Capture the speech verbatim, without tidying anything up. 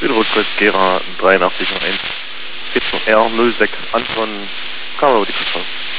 Südrotkreuz Gera dreiundachtzig eins. Jetzt noch R null sechs Anton, Kamera über die Kurzfahrt.